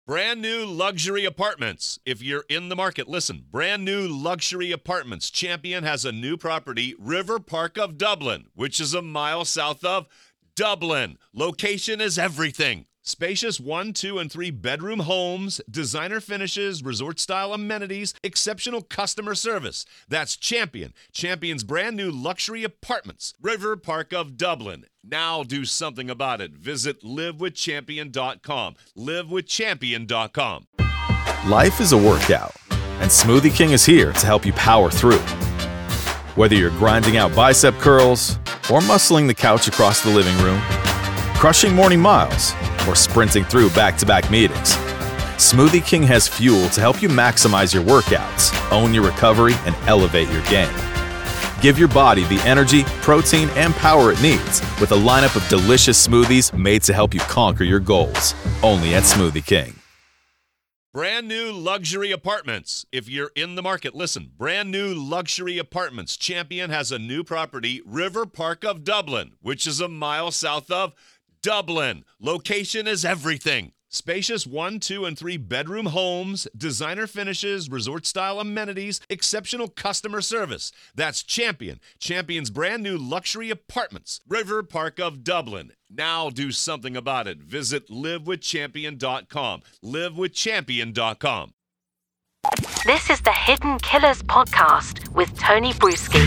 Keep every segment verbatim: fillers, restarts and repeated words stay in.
Brand new luxury apartments. If you're in the market, listen. Brand new luxury apartments. Champion has a new property, River Park of Dublin, which is a mile south of Dublin. Location is everything. Spacious one, two, and three bedroom homes, designer finishes, resort-style amenities, exceptional customer service. That's Champion. Champion's brand new luxury apartments. River Park of Dublin. Now do something about it. Visit live with champion dot com. live with champion dot com. Life is a workout, and Smoothie King is here to help you power through. Whether you're grinding out bicep curls or muscling the couch across the living room, crushing morning miles, or sprinting through back-to-back meetings, Smoothie King has fuel to help you maximize your workouts, own your recovery, and elevate your game. Give your body the energy, protein, and power it needs with a lineup of delicious smoothies made to help you conquer your goals. Only at Smoothie King. Brand new luxury apartments. If you're in the market, listen. Brand new luxury apartments. Champion has a new property, River Park of Dublin, which is a mile south of Dublin. Location is everything. Spacious one, two, and three bedroom homes, designer finishes, resort-style amenities, exceptional customer service. That's Champion. Champion's brand new luxury apartments. River Park of Dublin. Now do something about it. Visit live with champion dot com. live with champion dot com. This is the Hidden Killers podcast with Tony Bruschi.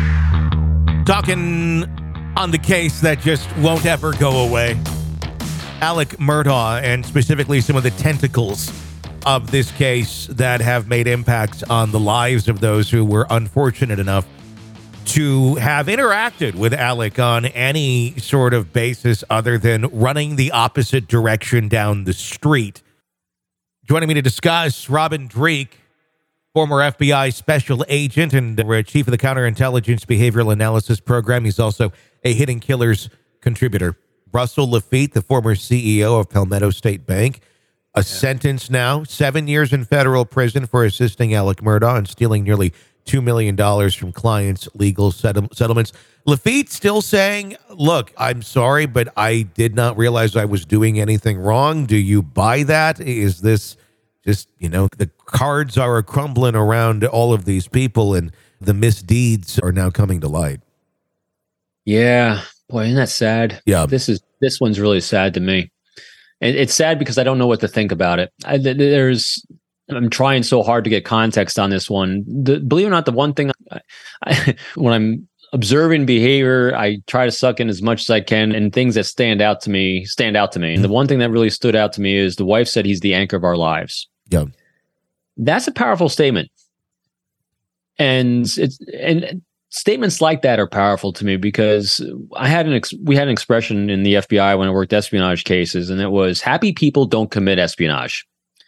Talking on the case that just won't ever go away. Alec Murdaugh, and specifically some of the tentacles of this case that have made impacts on the lives of those who were unfortunate enough to have interacted with Alec on any sort of basis other than running the opposite direction down the street. Joining me to discuss, Robin Dreeke, former F B I special agent and chief of the Counterintelligence Behavioral Analysis Program. He's also a Hidden Killers contributor. Russell Laffitte, the former C E O of Palmetto State Bank, a yeah. sentence now, seven years in federal prison for assisting Alec Murdaugh and stealing nearly two million dollars from clients' legal settle- settlements. Laffitte still saying, look, I'm sorry, but I did not realize I was doing anything wrong. Do you buy that? Is this just, you know, the cards are crumbling around all of these people and the misdeeds are now coming to light? Yeah. Boy, isn't that sad? Yeah. This is this one's really sad to me. And it's sad because I don't know what to think about it. I, there's, I'm trying so hard to get context on this one. The, believe it or not, the one thing, I, I, when I'm observing behavior, I try to suck in as much as I can, and things that stand out to me, stand out to me. And the one thing that really stood out to me is the wife said he's the anchor of our lives. Yeah. That's a powerful statement. And it's, and statements like that are powerful to me because I had an ex- we had an expression in the F B I when I worked espionage cases, and it was happy people don't commit espionage.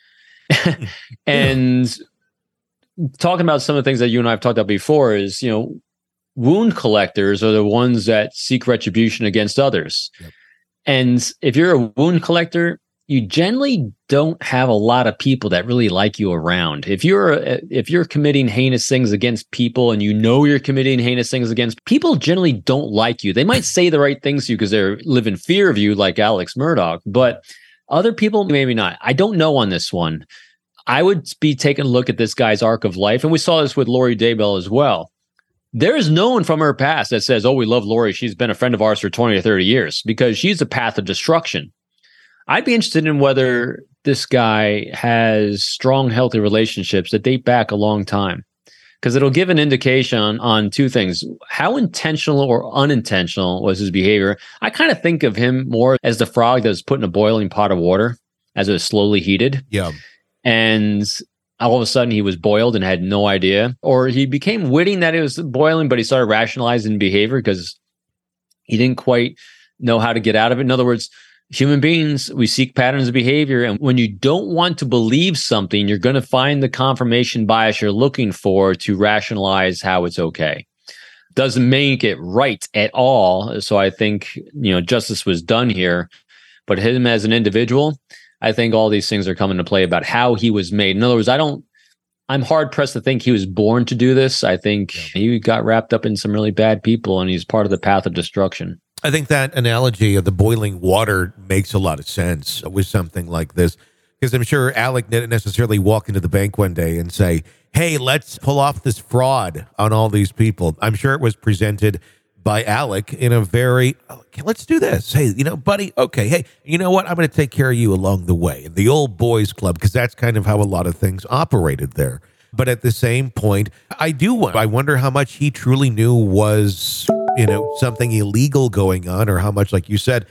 And talking about some of the things that you and I have talked about before is, you know, wound collectors are the ones that seek retribution against others. Yep. And if you're a wound collector, you generally don't have a lot of people that really like you around. If you're if you're committing heinous things against people and you know you're committing heinous things against people, generally don't like you. They might say the right things to you because they live in fear of you, like Alex Murdaugh, but other people maybe not. I don't know on this one. I would be taking a look at this guy's arc of life, and we saw this with Lori Daybell as well. There is no one from her past that says, "Oh, we love Lori. She's been a friend of ours for twenty or thirty years," because she's a path of destruction. I'd be interested in whether this guy has strong, healthy relationships that date back a long time, because it'll give an indication on, on two things. How intentional or unintentional was his behavior? I kind of think of him more as the frog that was put in a boiling pot of water as it was slowly heated. Yeah. And all of a sudden he was boiled and had no idea. Or he became witting that it was boiling, but he started rationalizing behavior because he didn't quite know how to get out of it. In other words, human beings, we seek patterns of behavior. And when you don't want to believe something, you're going to find the confirmation bias you're looking for to rationalize how it's okay. Doesn't make it right at all. So I think, you know, justice was done here. But him as an individual, I think all these things are coming to play about how he was made. In other words, I don't, I'm hard pressed to think he was born to do this. I think he got wrapped up in some really bad people and he's part of the path of destruction. I think that analogy of the boiling water makes a lot of sense with something like this. Because I'm sure Alec didn't necessarily walk into the bank one day and say, hey, let's pull off this fraud on all these people. I'm sure it was presented by Alec in a very, okay, let's do this. Hey, you know, buddy, okay, hey, you know what? I'm going to take care of you along the way. The old boys club, because that's kind of how a lot of things operated there. But at the same point, I do want, I wonder how much he truly knew was, you know, something illegal going on, or how much, like you said,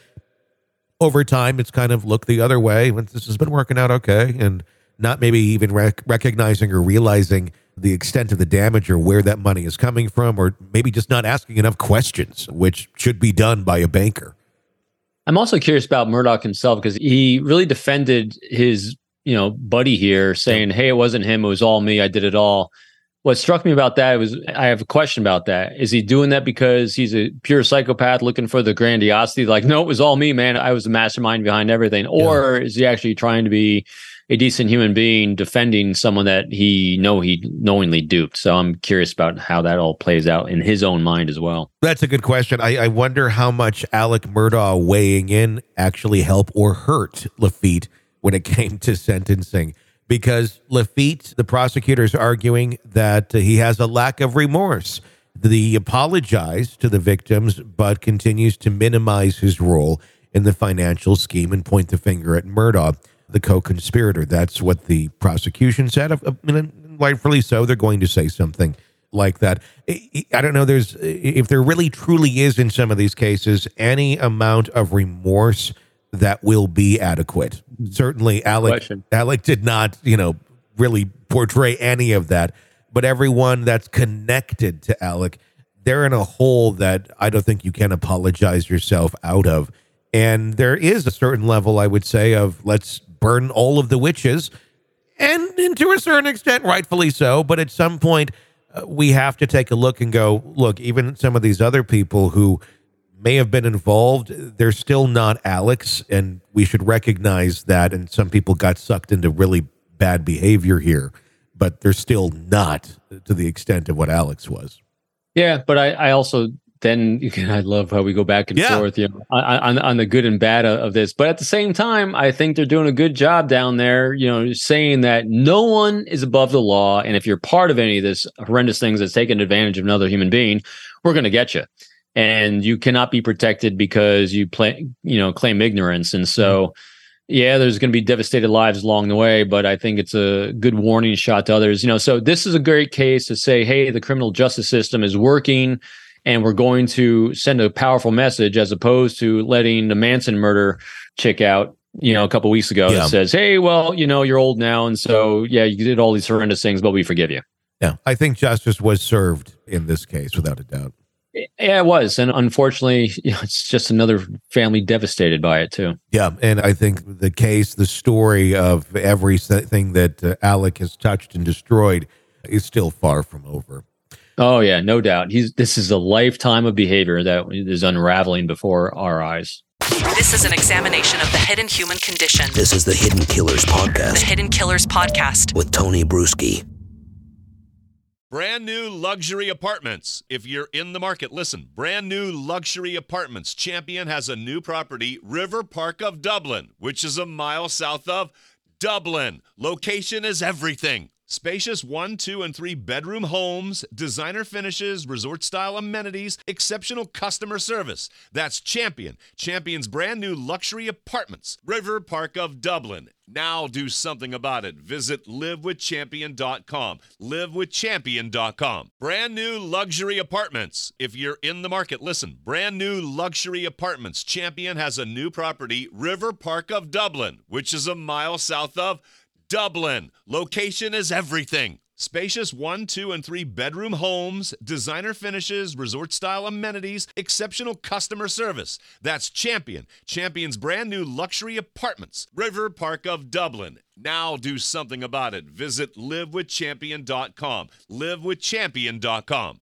over time, it's kind of looked the other way when this has been working out okay, and not maybe even rec- recognizing or realizing the extent of the damage or where that money is coming from, or maybe just not asking enough questions, which should be done by a banker. I'm also curious about Murdaugh himself, because he really defended his, you know, buddy here, saying, hey, it wasn't him, it was all me, I did it all. What struck me about that was, I have a question about that. Is he doing that because he's a pure psychopath looking for the grandiosity? Like, no, it was all me, man. I was the mastermind behind everything. Or yeah. is he actually trying to be a decent human being defending someone that he know he knowingly duped? So I'm curious about how that all plays out in his own mind as well. That's a good question. I, I wonder how much Alec Murdaugh weighing in actually helped or hurt Lafitte when it came to sentencing. Because Lafitte, the prosecutor, is arguing that uh, he has a lack of remorse. He apologized to the victims, but continues to minimize his role in the financial scheme and point the finger at Murdaugh, the co-conspirator. That's what the prosecution said. Uh, and rightfully so, they're going to say something like that. I don't know, there's if there really truly is in some of these cases any amount of remorse that will be adequate. Certainly, Alec, Alec did not, you know, really portray any of that. But everyone that's connected to Alec, they're in a hole that I don't think you can apologize yourself out of. And there is a certain level, I would say, of let's burn all of the witches. And, and to a certain extent, rightfully so. But at some point, uh, we have to take a look and go, look, even some of these other people who may have been involved, they're still not Alex, and we should recognize that. And some people got sucked into really bad behavior here, but they're still not to the extent of what Alex was. Yeah, but I, I also then again, I love how we go back and yeah. forth, you know, on, on the good and bad of this. But at the same time, I think they're doing a good job down there, you know, saying that no one is above the law, and if you're part of any of this horrendous things that's taking advantage of another human being, we're going to get you. And you cannot be protected because you play, you know, claim ignorance. And so, yeah, there's going to be devastated lives along the way, but I think it's a good warning shot to others. You know, so this is a great case to say, hey, the criminal justice system is working, and we're going to send a powerful message, as opposed to letting the Manson murder chick out, you know, a couple of weeks ago yeah. that says, hey, well, you know, you're old now, and so yeah, you did all these horrendous things, but we forgive you. Yeah, I think justice was served in this case, without a doubt. Yeah, it was. And unfortunately, you know, it's just another family devastated by it, too. Yeah. And I think the case, the story of everything that uh, Alec has touched and destroyed is still far from over. Oh, yeah, no doubt. He's This is a lifetime of behavior that is unraveling before our eyes. This is an examination of the hidden human condition. This is the Hidden Killers Podcast. The Hidden Killers Podcast. With Tony Bruschi. Brand new luxury apartments. If you're in the market, listen. Brand new luxury apartments. Champion has a new property, River Park of Dublin, which is a mile south of Dublin. Location is everything. Spacious one, two, and three bedroom homes, designer finishes, resort-style amenities, exceptional customer service. That's Champion. Champion's brand new luxury apartments, River Park of Dublin. Now do something about it. Visit live with champion dot com. live with champion dot com. Brand new luxury apartments. If you're in the market, listen. Brand new luxury apartments. Champion has a new property, River Park of Dublin, which is a mile south of Dublin. Location is everything. Spacious one, two, and three bedroom homes, designer finishes, resort-style amenities, exceptional customer service. That's Champion. Champion's brand new luxury apartments, River Park of Dublin. Now do something about it. Visit live with champion dot com. live with champion dot com.